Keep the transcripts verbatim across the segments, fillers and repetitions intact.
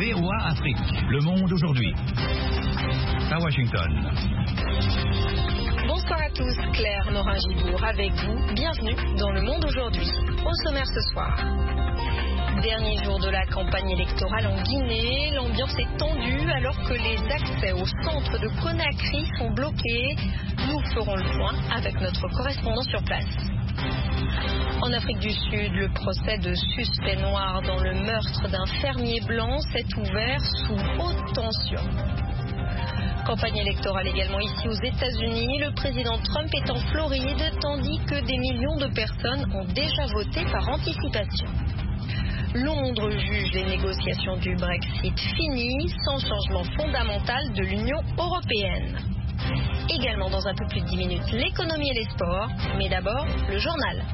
V O A Afrique. Le monde aujourd'hui. À Washington. Bonsoir à tous, Claire Morin-Gibourg avec vous. Bienvenue dans Le Monde aujourd'hui. Au sommaire ce soir. Dernier jour de la campagne électorale en Guinée, l'ambiance est tendue alors que les accès au centre de Conakry sont bloqués. Nous ferons le point avec notre correspondant sur place. En Afrique du Sud, le procès de suspect noir dans le meurtre d'un fermier blanc s'est ouvert sous haute tension. Campagne électorale également ici aux États-Unis. Le président Trump est en Floride, tandis que des millions de personnes ont déjà voté par anticipation. Londres juge les négociations du Brexit finies, sans changement fondamental de l'Union européenne. Également dans un peu plus de dix minutes, l'économie et les sports, mais d'abord le journal.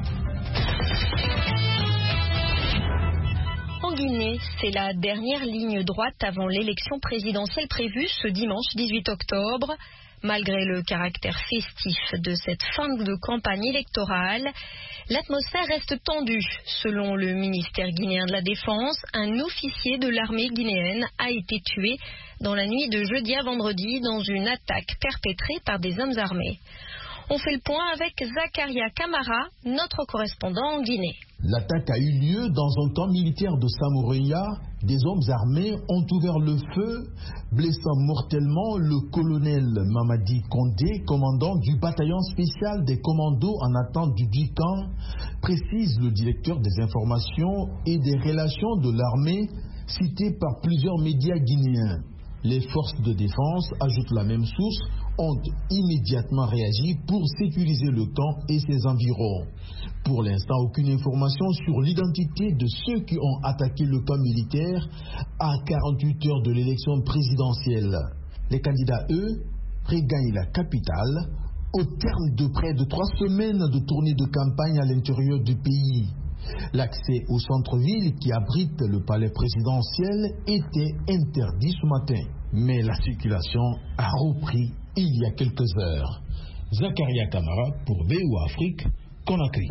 En Guinée, c'est la dernière ligne droite avant l'élection présidentielle prévue ce dimanche dix-huit octobre. Malgré le caractère festif de cette fin de campagne électorale, l'atmosphère reste tendue. Selon le ministère guinéen de la Défense, un officier de l'armée guinéenne a été tué dans la nuit de jeudi à vendredi dans une attaque perpétrée par des hommes armés. On fait le point avec Zakaria Kamara, notre correspondant en Guinée. L'attaque a eu lieu dans un camp militaire de Samoreya. Des hommes armés ont ouvert le feu, blessant mortellement le colonel Mamadi Kondé, commandant du bataillon spécial des commandos en attente du camp, précise le directeur des informations et des relations de l'armée, cité par plusieurs médias guinéens. Les forces de défense, ajoute la même source, ont immédiatement réagi pour sécuriser le camp et ses environs. Pour l'instant, aucune information sur l'identité de ceux qui ont attaqué le camp militaire à quarante-huit heures de l'élection présidentielle. Les candidats, eux, regagnent la capitale au terme de près de trois semaines de tournée de campagne à l'intérieur du pays. L'accès au centre-ville qui abrite le palais présidentiel était interdit ce matin. Mais la circulation a repris il y a quelques heures. Zakaria Kamara pour V O A Afrique, Conakry.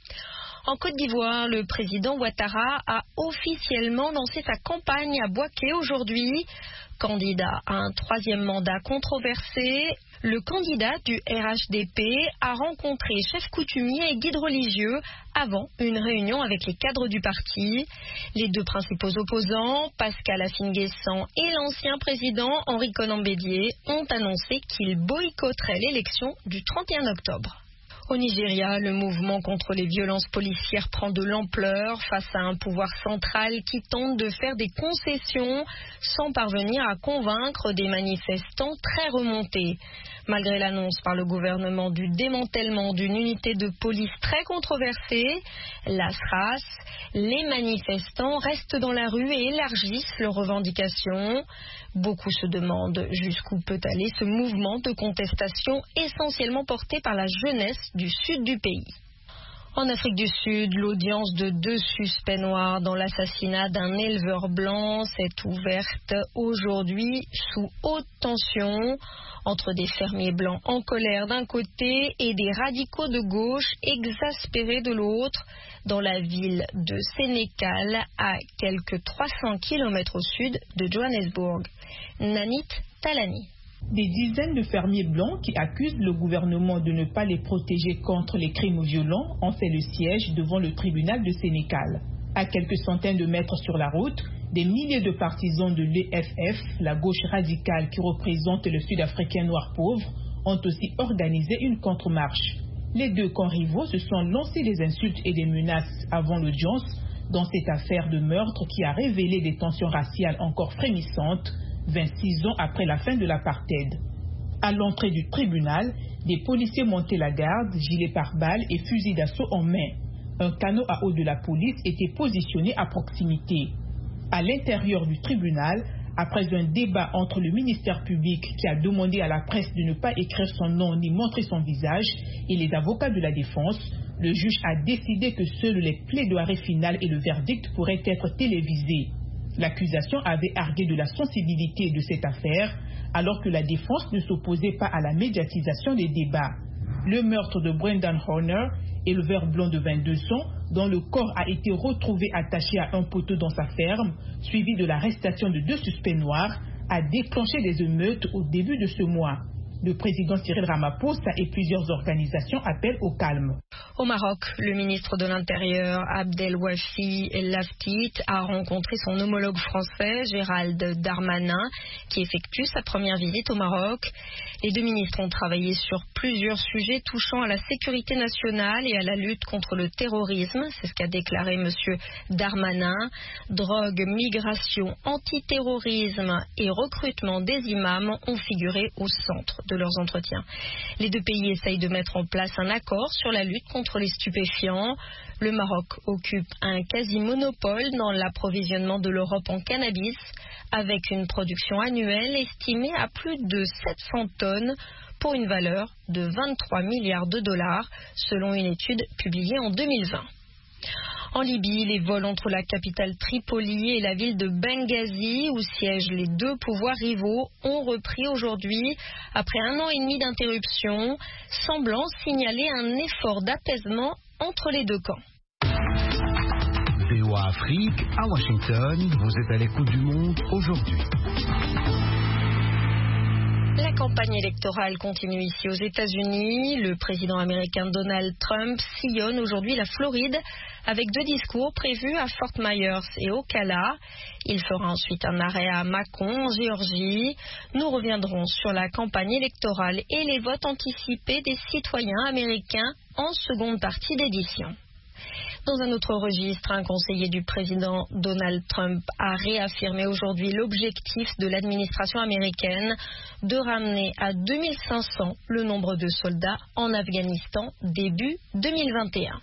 En Côte d'Ivoire, le président Ouattara a officiellement lancé sa campagne à Bouaké aujourd'hui. Candidat à un troisième mandat controversé, le candidat du R H D P a rencontré chefs coutumiers et guides religieux avant une réunion avec les cadres du parti. Les deux principaux opposants, Pascal Afine-Guessant et l'ancien président Henri Konan Bédié, ont annoncé qu'ils boycotteraient l'élection du trente et un octobre. Au Nigeria, le mouvement contre les violences policières prend de l'ampleur face à un pouvoir central qui tente de faire des concessions sans parvenir à convaincre des manifestants très remontés. Malgré l'annonce par le gouvernement du démantèlement d'une unité de police très controversée, la S R A S, les manifestants restent dans la rue et élargissent leurs revendications. Beaucoup se demandent jusqu'où peut aller ce mouvement de contestation essentiellement porté par la jeunesse du sud du pays. En Afrique du Sud, l'audience de deux suspects noirs dans l'assassinat d'un éleveur blanc s'est ouverte aujourd'hui sous haute tension entre des fermiers blancs en colère d'un côté et des radicaux de gauche exaspérés de l'autre dans la ville de Sénégal à quelques trois cents kilomètres au sud de Johannesburg. Nanit Talani. Des dizaines de fermiers blancs qui accusent le gouvernement de ne pas les protéger contre les crimes violents ont fait le siège devant le tribunal de Sénégal. À quelques centaines de mètres sur la route, des milliers de partisans de l'E F F, la gauche radicale qui représente le Sud-Africain noir pauvre, ont aussi organisé une contre-marche. Les deux camps rivaux se sont lancés des insultes et des menaces avant l'audience dans cette affaire de meurtre qui a révélé des tensions raciales encore frémissantes vingt-six ans après la fin de l'apartheid. À l'entrée du tribunal, des policiers montaient la garde, gilets pare-balles et fusils d'assaut en main. Un canot à eau de la police était positionné à proximité. À l'intérieur du tribunal, après un débat entre le ministère public qui a demandé à la presse de ne pas écrire son nom ni montrer son visage et les avocats de la défense, le juge a décidé que seules les plaidoiries finales et le verdict pourraient être télévisés. L'accusation avait argué de la sensibilité de cette affaire, alors que la défense ne s'opposait pas à la médiatisation des débats. Le meurtre de Brendan Horner éleveur blanc de vingt-deux ans, dont le corps a été retrouvé attaché à un poteau dans sa ferme, suivi de l'arrestation de deux suspects noirs, a déclenché des émeutes au début de ce mois. Le président Cyril Ramaphosa et plusieurs organisations appellent au calme. Au Maroc, le ministre de l'Intérieur, Abdelwafi Laftit, a rencontré son homologue français, Gérald Darmanin, qui effectue sa première visite au Maroc. Les deux ministres ont travaillé sur plusieurs sujets touchant à la sécurité nationale et à la lutte contre le terrorisme. C'est ce qu'a déclaré M. Darmanin. Drogue, migration, antiterrorisme et recrutement des imams ont figuré au centre de leurs entretiens. Les deux pays essayent de mettre en place un accord sur la lutte contre les stupéfiants. Le Maroc occupe un quasi-monopole dans l'approvisionnement de l'Europe en cannabis, avec une production annuelle estimée à plus de sept cents tonnes pour une valeur de vingt-trois milliards de dollars, selon une étude publiée en deux mille vingt. En Libye, les vols entre la capitale Tripoli et la ville de Benghazi, où siègent les deux pouvoirs rivaux, ont repris aujourd'hui, après un an et demi d'interruption, semblant signaler un effort d'apaisement entre les deux camps. V O A Afrique, à Washington, vous êtes à l'écoute du monde aujourd'hui. La campagne électorale continue ici aux États-Unis. Le président américain Donald Trump sillonne aujourd'hui la Floride avec deux discours prévus à Fort Myers et Ocala. Il fera ensuite un arrêt à Macon, en Géorgie. Nous reviendrons sur la campagne électorale et les votes anticipés des citoyens américains en seconde partie d'édition. Dans un autre registre, un conseiller du président Donald Trump a réaffirmé aujourd'hui l'objectif de l'administration américaine de ramener à deux mille cinq cents le nombre de soldats en Afghanistan début deux mille vingt et un.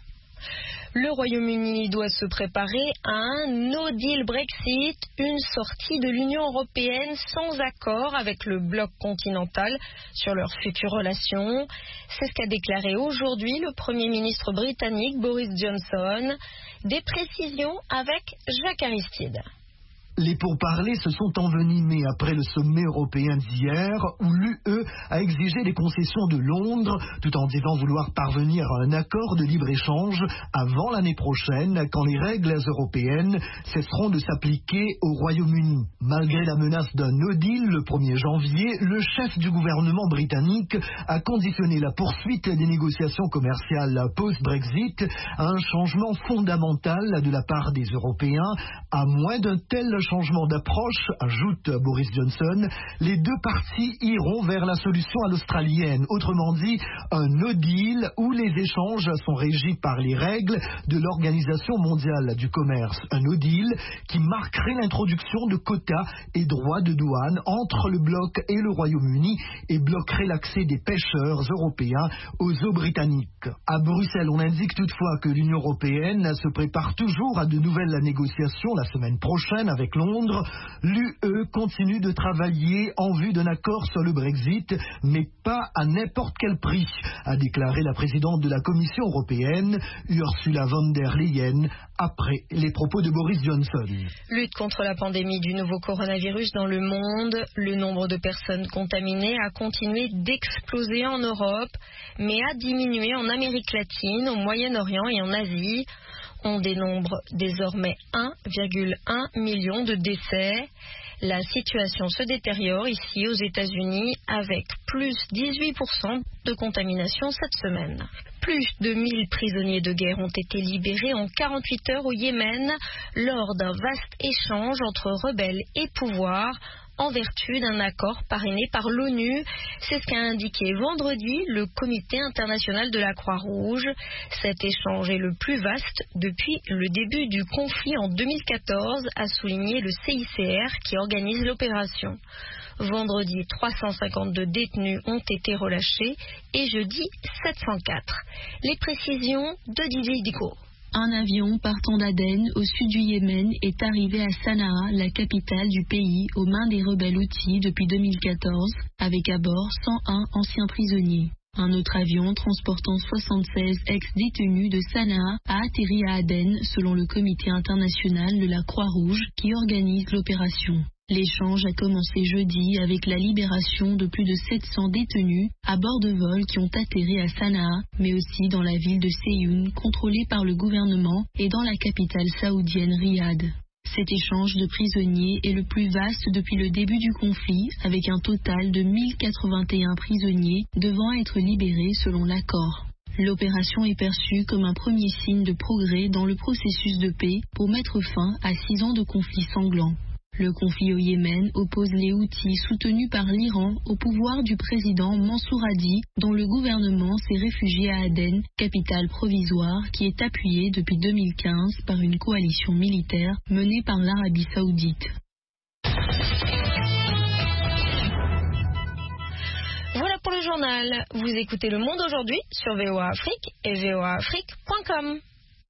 Le Royaume-Uni doit se préparer à un no deal Brexit, une sortie de l'Union européenne sans accord avec le bloc continental sur leurs futures relations. C'est ce qu'a déclaré aujourd'hui le Premier ministre britannique Boris Johnson. Des précisions avec Jacques Aristide. Les pourparlers se sont envenimés après le sommet européen d'hier où l'U E a exigé des concessions de Londres tout en disant vouloir parvenir à un accord de libre-échange avant l'année prochaine quand les règles européennes cesseront de s'appliquer au Royaume-Uni. Malgré la menace d'un no deal le premier janvier, le chef du gouvernement britannique a conditionné la poursuite des négociations commerciales post-Brexit à un changement fondamental de la part des Européens. À moins d'un tel changement d'approche, ajoute Boris Johnson, les deux parties iront vers la solution à l'australienne, autrement dit un no deal où les échanges sont régis par les règles de l'Organisation mondiale du commerce. Un no deal qui marquerait l'introduction de quotas et droits de douane entre le bloc et le Royaume-Uni et bloquerait l'accès des pêcheurs européens aux eaux britanniques. À Bruxelles, on indique toutefois que l'Union européenne se prépare toujours à de nouvelles négociations la semaine prochaine avec Londres. L'U E continue de travailler en vue d'un accord sur le Brexit, mais pas à n'importe quel prix, a déclaré la présidente de la Commission européenne, Ursula von der Leyen, après les propos de Boris Johnson. Lutte contre la pandémie du nouveau coronavirus dans le monde. Le nombre de personnes contaminées a continué d'exploser en Europe, mais a diminué en Amérique latine, au Moyen-Orient et en Asie. On dénombre désormais un virgule un million de décès. La situation se détériore ici aux États-Unis avec plus dix-huit pour cent de contamination cette semaine. Plus de mille prisonniers de guerre ont été libérés en quarante-huit heures au Yémen lors d'un vaste échange entre rebelles et pouvoir en vertu d'un accord parrainé par l'ONU. C'est ce qu'a indiqué vendredi le Comité international de la Croix-Rouge. Cet échange est le plus vaste depuis le début du conflit en deux mille quatorze, a souligné le C I C R qui organise l'opération. Vendredi, trois cent cinquante-deux détenus ont été relâchés et jeudi, sept cent quatre. Les précisions de Didier Dico. Un avion partant d'Aden, au sud du Yémen, est arrivé à Sanaa, la capitale du pays, aux mains des rebelles houthis depuis deux mille quatorze, avec à bord cent un anciens prisonniers. Un autre avion transportant soixante-seize ex-détenus de Sanaa a atterri à Aden, selon le Comité international de la Croix-Rouge qui organise l'opération. L'échange a commencé jeudi avec la libération de plus de sept cents détenus à bord de vols qui ont atterri à Sanaa, mais aussi dans la ville de Séyoun, contrôlée par le gouvernement, et dans la capitale saoudienne Riyad. Cet échange de prisonniers est le plus vaste depuis le début du conflit, avec un total de mille quatre-vingt-un prisonniers devant être libérés selon l'accord. L'opération est perçue comme un premier signe de progrès dans le processus de paix pour mettre fin à six ans de conflit sanglant. Le conflit au Yémen oppose les Houthis soutenus par l'Iran au pouvoir du président Mansour Hadi, dont le gouvernement s'est réfugié à Aden, capitale provisoire qui est appuyée depuis deux mille quinze par une coalition militaire menée par l'Arabie saoudite. Voilà pour le journal. Vous écoutez Le Monde aujourd'hui sur V O A Afrique et V O A Afrique point com.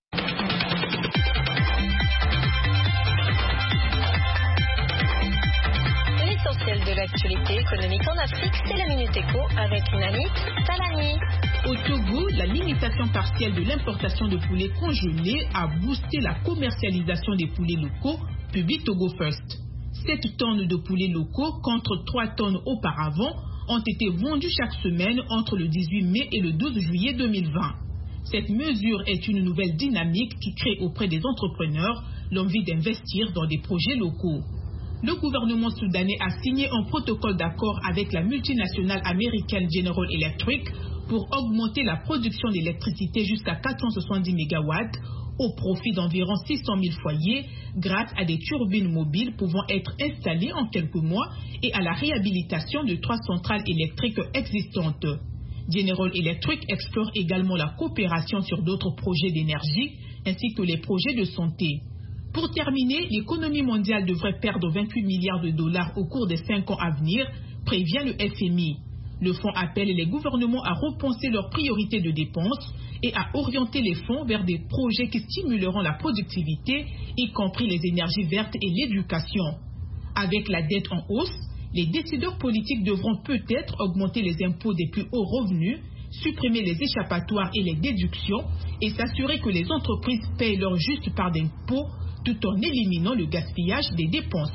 L'essentiel de l'actualité économique en Afrique, c'est la Minute Éco avec Nani Talani. Au Togo, la limitation partielle de l'importation de poulets congelés a boosté la commercialisation des poulets locaux, publie Togo First. sept tonnes de poulets locaux contre trois tonnes auparavant ont été vendus chaque semaine entre le dix-huit mai et le douze juillet deux mille vingt. Cette mesure est une nouvelle dynamique qui crée auprès des entrepreneurs l'envie d'investir dans des projets locaux. Le gouvernement soudanais a signé un protocole d'accord avec la multinationale américaine General Electric pour augmenter la production d'électricité jusqu'à quatre cent soixante-dix mégawatts au profit d'environ six cent mille foyers grâce à des turbines mobiles pouvant être installées en quelques mois et à la réhabilitation de trois centrales électriques existantes. General Electric explore également la coopération sur d'autres projets d'énergie ainsi que les projets de santé. Pour terminer, l'économie mondiale devrait perdre vingt-huit milliards de dollars au cours des cinq ans à venir, prévient le F M I. Le fonds appelle les gouvernements à repenser leurs priorités de dépenses et à orienter les fonds vers des projets qui stimuleront la productivité, y compris les énergies vertes et l'éducation. Avec la dette en hausse, les décideurs politiques devront peut-être augmenter les impôts des plus hauts revenus, supprimer les échappatoires et les déductions et s'assurer que les entreprises payent leur juste part d'impôts tout en éliminant le gaspillage des dépenses.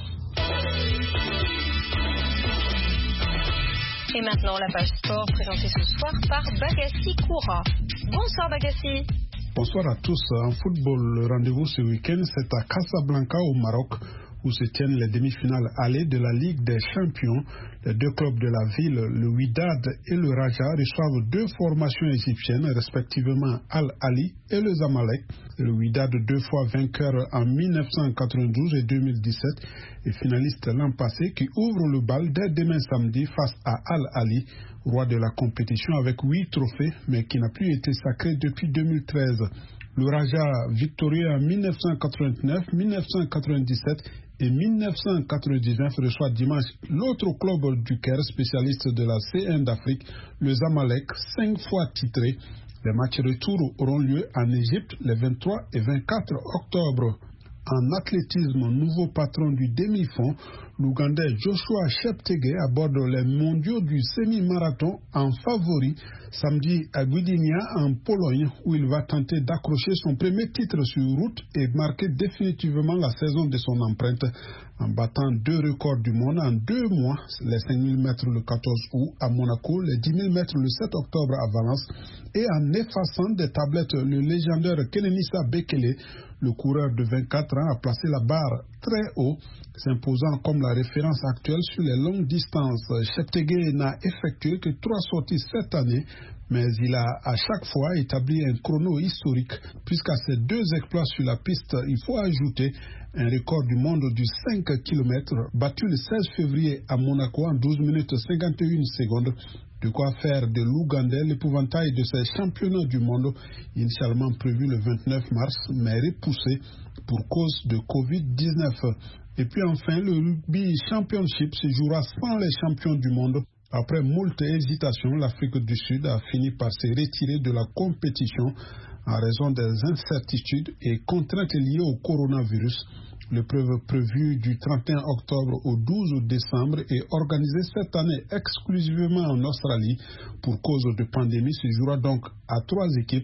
Et maintenant, la page sport présentée ce soir par Bagassi Koura. Bonsoir Bagassi. Bonsoir à tous. En football, le rendez-vous ce week-end, c'est à Casablanca au Maroc, où se tiennent les demi-finales allées de la Ligue des Champions. Les deux clubs de la ville, le Wydad et le Raja, reçoivent deux formations égyptiennes, respectivement Al Ahly et le Zamalek. Le Wydad, deux fois vainqueur en mille neuf cent quatre-vingt-douze et deux mille dix-sept, et finaliste l'an passé, qui ouvre le bal dès demain samedi face à Al Ahly, roi de la compétition avec huit trophées, mais qui n'a plus été sacré depuis deux mille treize. Le Raja, victorieux en mille neuf cent quatre-vingt-neuf, mille neuf cent quatre-vingt-dix-sept et mille neuf cent quatre-vingt-dix-neuf, reçoit dimanche l'autre club du Caire, spécialiste de la C un d'Afrique, le Zamalek, cinq fois titré. Les matchs retour auront lieu en Égypte les vingt-trois et vingt-quatre octobre. En athlétisme, nouveau patron du demi-fond, l'Ougandais Joshua Cheptegei aborde les mondiaux du semi-marathon en favori samedi à Gdynia en Pologne, où il va tenter d'accrocher son premier titre sur route et marquer définitivement la saison de son empreinte en battant deux records du monde en deux mois, les cinq mille mètres le quatorze août à Monaco, les dix mille mètres le sept octobre à Valence, et en effaçant des tablettes le légendaire Kenenisa Bekele. Le coureur de vingt-quatre ans a placé la barre très haut, s'imposant comme la référence actuelle sur les longues distances. Cheptegei n'a effectué que trois sorties cette année, mais il a à chaque fois établi un chrono historique, puisqu'à ces deux exploits sur la piste, il faut ajouter un record du monde du cinq kilomètres, battu le seize février à Monaco en douze minutes cinquante et une secondes. De quoi faire de l'Ougandais l'épouvantail de ces championnats du monde, initialement prévu le vingt-neuf mars, mais repoussé pour cause de covid dix-neuf. Et puis enfin, le Rugby Championship se jouera sans les champions du monde. Après moult hésitations, l'Afrique du Sud a fini par se retirer de la compétition en raison des incertitudes et contraintes liées au coronavirus. L'épreuve prévue du trente et un octobre au douze décembre est organisée cette année exclusivement en Australie pour cause de pandémie. Se jouera donc à trois équipes.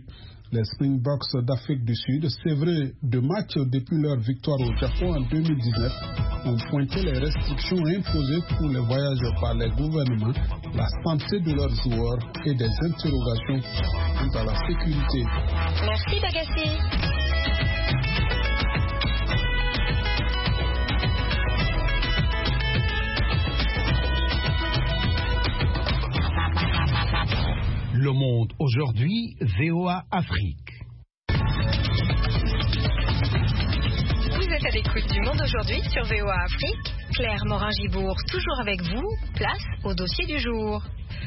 Les Springboks d'Afrique du Sud, sévrés de matchs depuis leur victoire au Japon en deux mille dix-neuf, ont pointé les restrictions imposées pour les voyages par les gouvernements, la santé de leurs joueurs et des interrogations quant à la sécurité. Merci Bagassi. Le Monde aujourd'hui, V O A Afrique. Vous êtes à l'écoute du Monde aujourd'hui sur V O A Afrique. Claire Morin-Gibourg, toujours avec vous. Place au dossier du jour.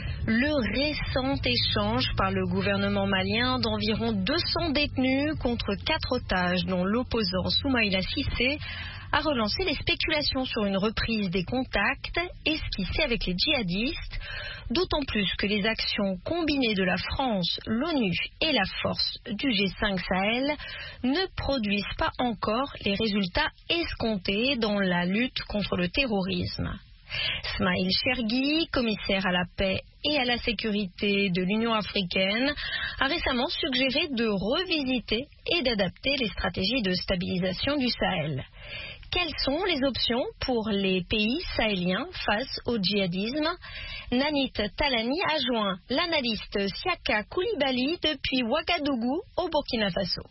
Le récent échange par le gouvernement malien d'environ deux cents détenus contre quatre otages, dont l'opposant Soumaïla Cissé, a relancé les spéculations sur une reprise des contacts esquissés avec les djihadistes, d'autant plus que les actions combinées de la France, l'ONU et la force du G cinq Sahel ne produisent pas encore les résultats escomptés dans la lutte contre le terrorisme. Smaïl Chergui, commissaire à la paix et à la sécurité de l'Union africaine, a récemment suggéré de revisiter et d'adapter les stratégies de stabilisation du Sahel. Quelles sont les options pour les pays sahéliens face au djihadisme? Nanit Talani a joint l'analyste Siaka Koulibaly depuis Ouagadougou au Burkina Faso.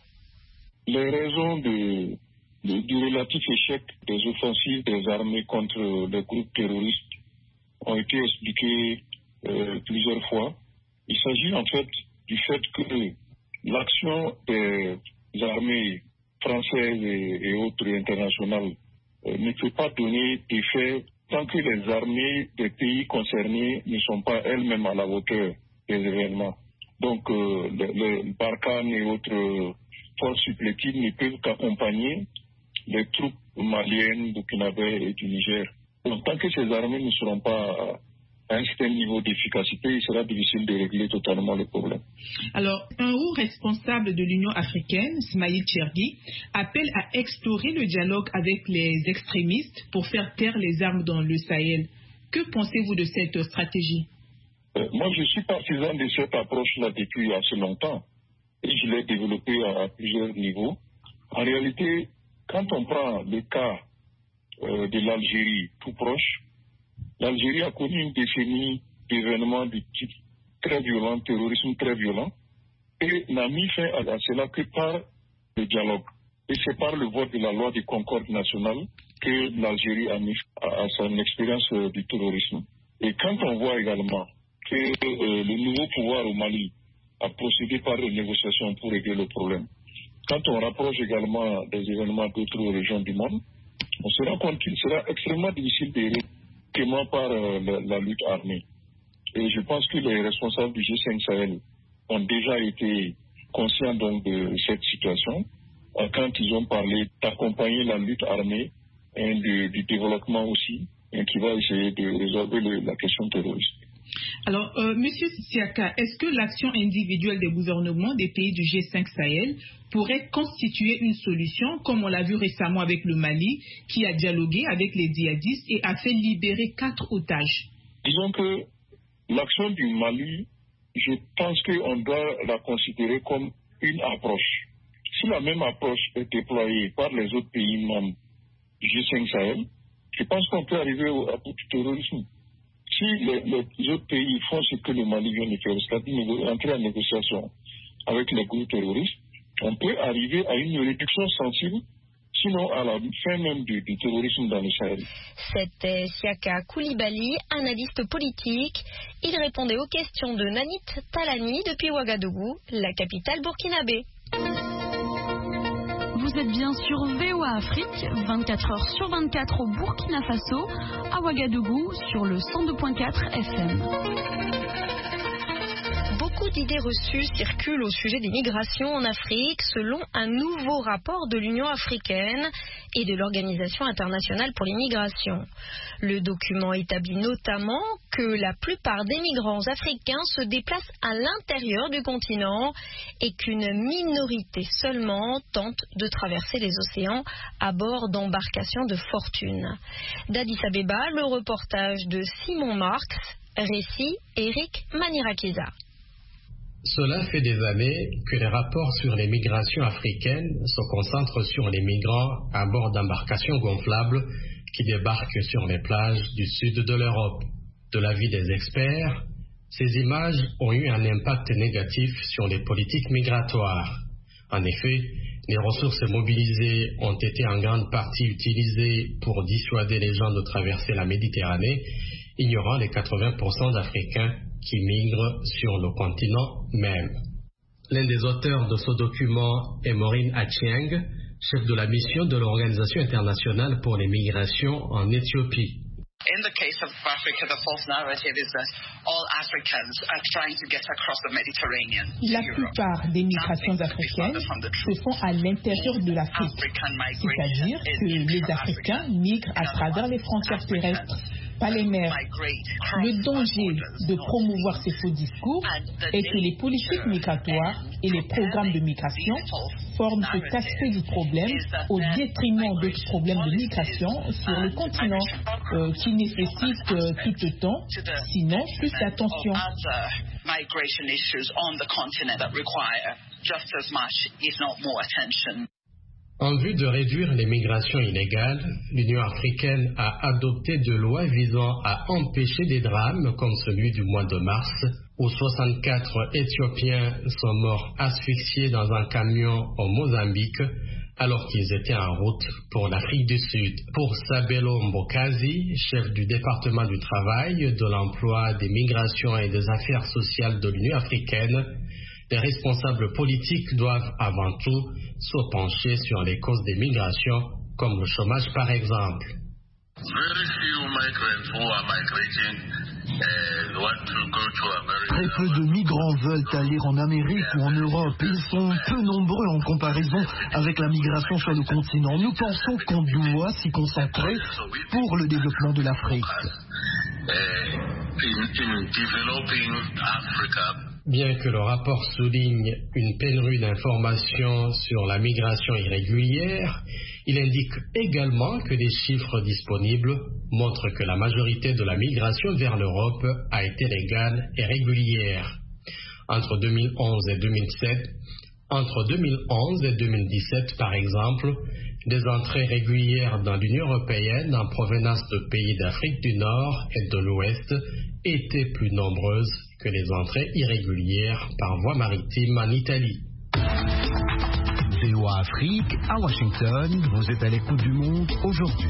Les raisons de, de, du relatif échec des offensives des armées contre les groupes terroristes ont été expliquées euh, plusieurs fois. Il s'agit en fait du fait que l'action des armées françaises et, et autres internationales euh, ne peut pas donner d'effet tant que les armées des pays concernés ne sont pas elles-mêmes à la hauteur des événements. Donc euh, le, le Barkhane et autres forces supplétives ne peuvent qu'accompagner les troupes maliennes, burkinabè et du Niger. Donc tant que ces armées ne seront pas à un certain niveau d'efficacité, il sera difficile de régler totalement le problème. Alors, un haut responsable de l'Union africaine, Smaïl Chergui, appelle à explorer le dialogue avec les extrémistes pour faire taire les armes dans le Sahel. Que pensez-vous de cette stratégie? euh, Moi, je suis partisan de cette approche-là depuis assez longtemps et je l'ai développée à, à plusieurs niveaux. En réalité, quand on prend le cas euh, de l'Algérie tout proche, l'Algérie a connu une décennie d'événements de type très violent, terrorisme très violent, et n'a mis fin à cela que par le dialogue. Et c'est par le vote de la loi de concorde nationale que l'Algérie a mis à, à son expérience euh, du terrorisme. Et quand on voit également que euh, le nouveau pouvoir au Mali a procédé par des négociations pour régler le problème, quand on rapproche également des événements d'autres régions du monde, on se rend compte qu'il sera extrêmement difficile de régler par euh, la, la lutte armée. Et je pense que les responsables du G cinq Sahel ont déjà été conscients donc de cette situation euh, quand ils ont parlé d'accompagner la lutte armée et de, du développement aussi, et qui va essayer de résolver le, la question terroriste. Alors, euh, Monsieur Siaka, est-ce que l'action individuelle des gouvernements des pays du G cinq Sahel pourrait constituer une solution, comme on l'a vu récemment avec le Mali, qui a dialogué avec les djihadistes et a fait libérer quatre otages? Disons que l'action du Mali, je pense qu'on doit la considérer comme une approche. Si la même approche est déployée par les autres pays membres du G cinq Sahel, je pense qu'on peut arriver au, à bout du terrorisme. Si les, les autres pays font ce que le Mali vient de faire, c'est-à-dire entrer en négociation avec les groupes terroristes, on peut arriver à une réduction sensible, sinon à la fin même du, du terrorisme dans le Sahel. C'était Siaka Koulibaly, analyste politique. Il répondait aux questions de Nanit Talani depuis Ouagadougou, la capitale burkinabé. Vous êtes bien sur V O A Afrique, vingt-quatre heures sur vingt-quatre au Burkina Faso, à Ouagadougou sur le cent deux virgule quatre F M. Beaucoup d'idées reçues circulent au sujet des migrations en Afrique selon un nouveau rapport de l'Union africaine et de l'Organisation internationale pour les migrations. Le document établit notamment que la plupart des migrants africains se déplacent à l'intérieur du continent et qu'une minorité seulement tente de traverser les océans à bord d'embarcations de fortune. D'Addis Abeba, le reportage de Simon Marx, récit Eric Manirakiza. Cela fait des années que les rapports sur les migrations africaines se concentrent sur les migrants à bord d'embarcations gonflables qui débarquent sur les plages du sud de l'Europe. De l'avis des experts, ces images ont eu un impact négatif sur les politiques migratoires. En effet, les ressources mobilisées ont été en grande partie utilisées pour dissuader les gens de traverser la Méditerranée, ignorant les quatre-vingts pour cent d'Africains qui migrent sur le continent même. L'un des auteurs de ce document est Maureen Achieng, chef de la mission de l'Organisation internationale pour les migrations en Éthiopie. In the case of Africa, the false narrative is that all Africans are trying to get across the Mediterranean. La plupart des migrations africaines se font à l'intérieur de l'Afrique, c'est-à-dire que les Africains migrent à travers les frontières terrestres, pas les mers. Le danger de promouvoir ces faux discours est que les politiques migratoires et les programmes de migration forment cet aspect du problème au détriment d'autres problèmes de migration sur le continent euh, qui nécessitent euh, tout autant, sinon plus d'attention. En vue de réduire les migrations illégales, l'Union africaine a adopté des lois visant à empêcher des drames comme celui du mois de mars, où soixante-quatre Éthiopiens sont morts asphyxiés dans un camion au Mozambique, alors qu'ils étaient en route pour l'Afrique du Sud. Pour Sabelo Mbokazi, chef du département du travail, de l'emploi, des migrations et des affaires sociales de l'Union africaine, les responsables politiques doivent avant tout se pencher sur les causes des migrations, comme le chômage par exemple. Très peu de migrants veulent aller en Amérique ou en Europe. Ils sont peu nombreux en comparaison avec la migration sur le continent. Nous pensons qu'on doit s'y concentrer pour le développement de l'Afrique. Bien que le rapport souligne une pénurie d'informations sur la migration irrégulière, il indique également que les chiffres disponibles montrent que la majorité de la migration vers l'Europe a été légale et régulière. Entre deux mille onze et deux mille sept, entre deux mille onze et deux mille dix-sept, par exemple, les entrées régulières dans l'Union européenne en provenance de pays d'Afrique du Nord et de l'Ouest étaient plus nombreuses que les entrées irrégulières par voie maritime en Italie. V O A Afrique, à Washington, vous êtes à l'écoute du monde aujourd'hui.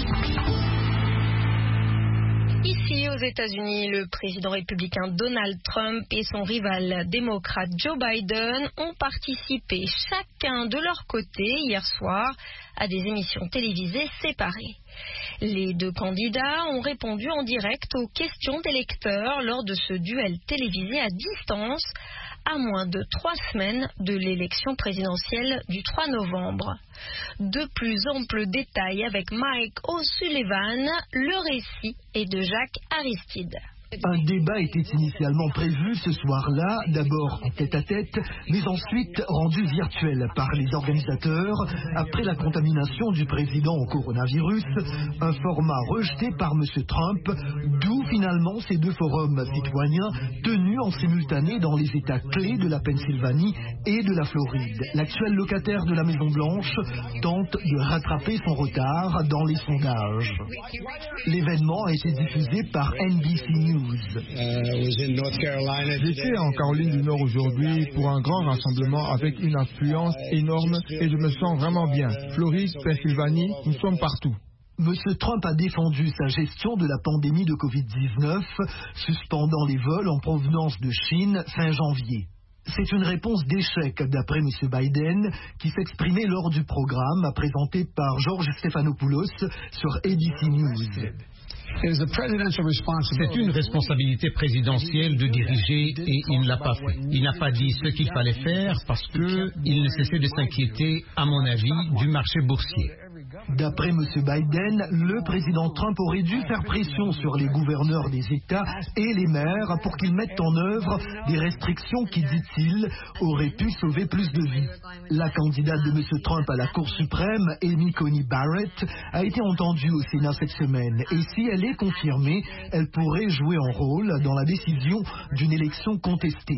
Ici, aux États-Unis, le président républicain Donald Trump et son rival démocrate Joe Biden ont participé chacun de leur côté hier soir à des émissions télévisées séparées. Les deux candidats ont répondu en direct aux questions des lecteurs lors de ce duel télévisé à distance, à moins de trois semaines de l'élection présidentielle du trois novembre. De plus amples détails avec Mike O'Sullivan, le récit est de Jacques Aristide. Un débat était initialement prévu ce soir-là, d'abord tête-à-tête, mais ensuite rendu virtuel par les organisateurs après la contamination du président au coronavirus, un format rejeté par M. Trump, d'où finalement ces deux forums citoyens tenus en simultané dans les États clés de la Pennsylvanie et de la Floride. L'actuel locataire de la Maison-Blanche tente de rattraper son retard dans les sondages. L'événement a été diffusé par N B C News. J'étais en Caroline du Nord aujourd'hui pour un grand rassemblement avec une affluence énorme et je me sens vraiment bien. Floride, Pennsylvanie, nous sommes partout. M. Trump a défendu sa gestion de la pandémie de covid dix-neuf, suspendant les vols en provenance de Chine fin janvier. C'est une réponse d'échec d'après M. Biden qui s'exprimait lors du programme présenté par George Stephanopoulos sur A B C News. C'est une responsabilité présidentielle de diriger et il ne l'a pas fait. Il n'a pas dit ce qu'il fallait faire parce qu'il ne cessait de s'inquiéter, à mon avis, du marché boursier. D'après M. Biden, le président Trump aurait dû faire pression sur les gouverneurs des États et les maires pour qu'ils mettent en œuvre des restrictions qui, dit-il, auraient pu sauver plus de vies. La candidate de M. Trump à la Cour suprême, Amy Coney Barrett, a été entendue au Sénat cette semaine. Et si elle est confirmée, elle pourrait jouer un rôle dans la décision d'une élection contestée.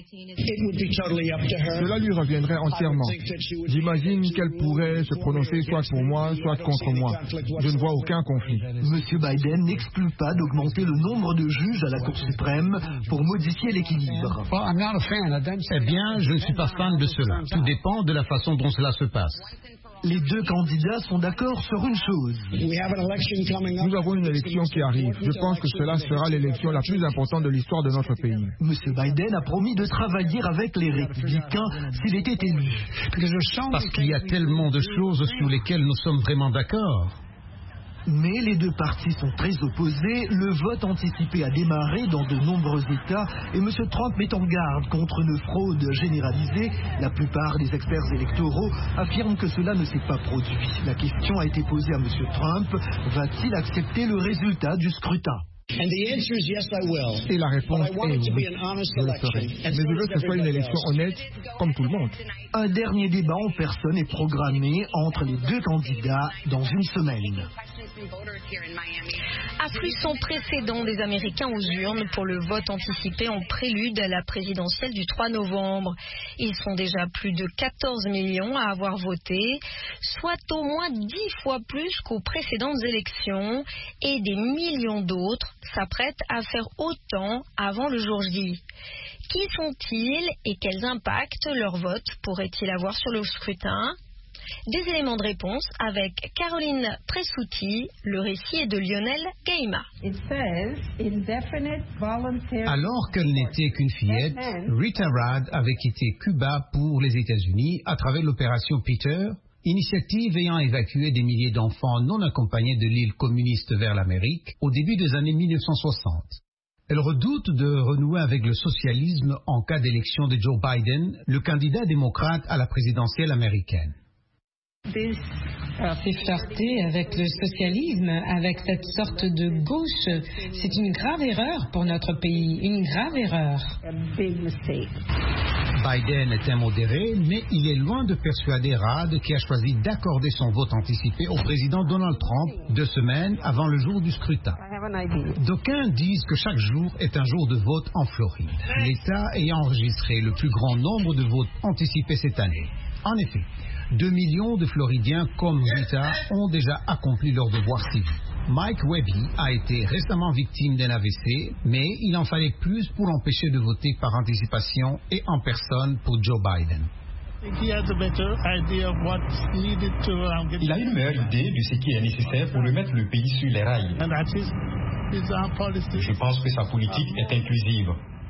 Cela lui reviendrait entièrement. J'imagine qu'elle pourrait se prononcer soit pour moi, soit contre moi. Je ne vois aucun conflit. M. Biden n'exclut pas d'augmenter le nombre de juges à la Cour suprême pour modifier l'équilibre. Eh bien, je ne suis pas fan de cela. Tout dépend de la façon dont cela se passe. Les deux candidats sont d'accord sur une chose. Nous avons une élection qui arrive. Je pense que cela sera l'élection la plus importante de l'histoire de notre pays. M. Biden a promis de travailler avec les républicains s'il était élu. Parce qu'il y a tellement de choses sur lesquelles nous sommes vraiment d'accord. Mais les deux partis sont très opposés. Le vote anticipé a démarré dans de nombreux États et M. Trump met en garde contre une fraude généralisée. La plupart des experts électoraux affirment que cela ne s'est pas produit. La question a été posée à M. Trump. Va-t-il accepter le résultat du scrutin? Et la réponse est oui, je le ferai. Mais je veux que ce soit une élection honnête, comme tout le monde. Un dernier débat en personne est programmé entre les deux candidats dans une semaine. Afflux sans précédent des Américains aux urnes pour le vote anticipé en prélude à la présidentielle du trois novembre. Ils sont déjà plus de quatorze millions à avoir voté, soit au moins dix fois plus qu'aux précédentes élections, et des millions d'autres s'apprêtent à faire autant avant le jour J. Qui sont-ils et quels impacts leur vote pourrait-il avoir sur le scrutin? Des éléments de réponse avec Caroline Pressouti. Le récit est de Lionel Gaima. Alors qu'elle n'était qu'une fillette, Rita Rad avait quitté Cuba pour les États-Unis à travers l'opération Peter, initiative ayant évacué des milliers d'enfants non accompagnés de l'île communiste vers l'Amérique au début des années mille neuf cent soixante. Elle redoute de renouer avec le socialisme en cas d'élection de Joe Biden, le candidat démocrate à la présidentielle américaine. Alors, c'est flirter avec le socialisme, avec cette sorte de gauche. C'est une grave erreur pour notre pays, une grave erreur. Biden est un modéré, mais il est loin de persuader Rad, qui a choisi d'accorder son vote anticipé au président Donald Trump deux semaines avant le jour du scrutin. D'aucuns disent que chaque jour est un jour de vote en Floride, l'État ayant enregistré le plus grand nombre de votes anticipés cette année. En effet, deux millions de Floridiens comme Rita ont déjà accompli leur devoir civique. Mike Webby a été récemment victime d'un A V C, mais il en fallait plus pour l'empêcher de voter par anticipation et en personne pour Joe Biden. Il a une meilleure idée de ce qui est nécessaire pour remettre le pays sur les rails. Je pense que sa politique est inclusive.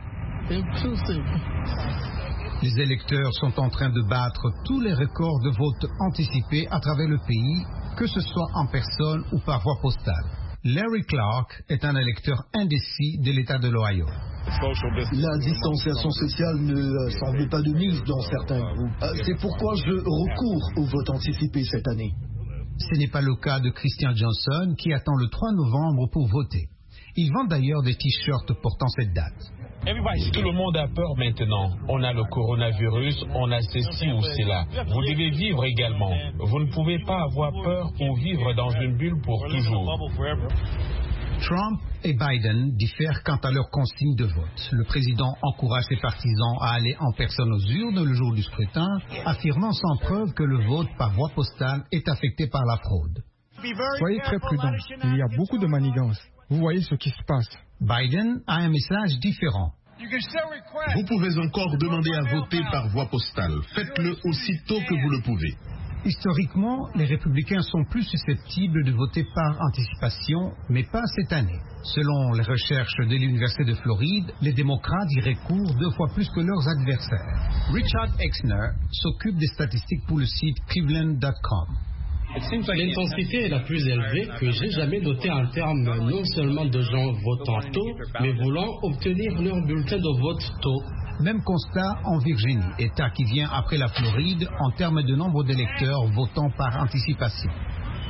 Les électeurs sont en train de battre tous les records de vote anticipés à travers le pays, que ce soit en personne ou par voie postale. Larry Clark est un électeur indécis de l'État de l'Ohio. La distanciation sociale ne semble pas de mise dans certains groupes. C'est pourquoi je recours au vote anticipé cette année. Ce n'est pas le cas de Christian Johnson qui attend le trois novembre pour voter. Il vend d'ailleurs des t-shirts portant cette date. Tout le monde a peur maintenant. On a le coronavirus, on a ceci ou cela. Vous devez vivre également. Vous ne pouvez pas avoir peur ou vivre dans une bulle pour toujours. Trump et Biden diffèrent quant à leur consigne de vote. Le président encourage ses partisans à aller en personne aux urnes le jour du scrutin, affirmant sans preuve que le vote par voie postale est affecté par la fraude. Soyez très prudents. Il y a beaucoup de manigances. Vous voyez ce qui se passe. Biden a un message différent. Vous pouvez encore demander à voter par voie postale. Faites-le aussitôt que vous le pouvez. Historiquement, les républicains sont plus susceptibles de voter par anticipation, mais pas cette année. Selon les recherches de l'Université de Floride, les démocrates y recourent deux fois plus que leurs adversaires. Richard Exner s'occupe des statistiques pour le site cleveland point com. L'intensité est la plus élevée que j'ai jamais notée en termes non seulement de gens votant tôt, mais voulant obtenir leur bulletin de vote tôt. Même constat en Virginie, État qui vient après la Floride en termes de nombre d'électeurs votant par anticipation.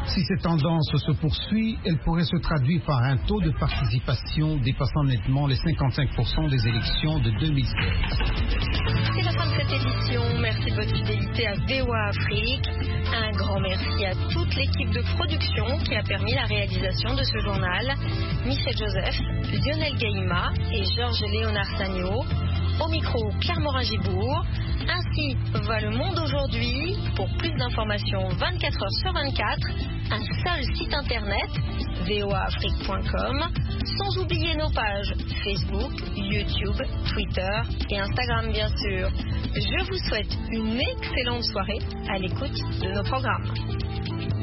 Si cette tendance se poursuit, elle pourrait se traduire par un taux de participation dépassant nettement les cinquante-cinq pour cent des élections de deux mille seize. C'est la fin de cette édition. Merci de votre fidélité à V O A Afrique. Un grand merci à toute l'équipe de production qui a permis la réalisation de ce journal. Michel Joseph, Lionel Gaïma et Georges Léonard Sagno. Au micro, Claire Morin-Gibourg. Ainsi va le monde aujourd'hui. Pour plus d'informations vingt-quatre heures sur vingt-quatre, un seul site internet, v o a afrique point com, sans oublier nos pages Facebook, YouTube, Twitter et Instagram bien sûr. Je vous souhaite une excellente soirée à l'écoute de nos programmes.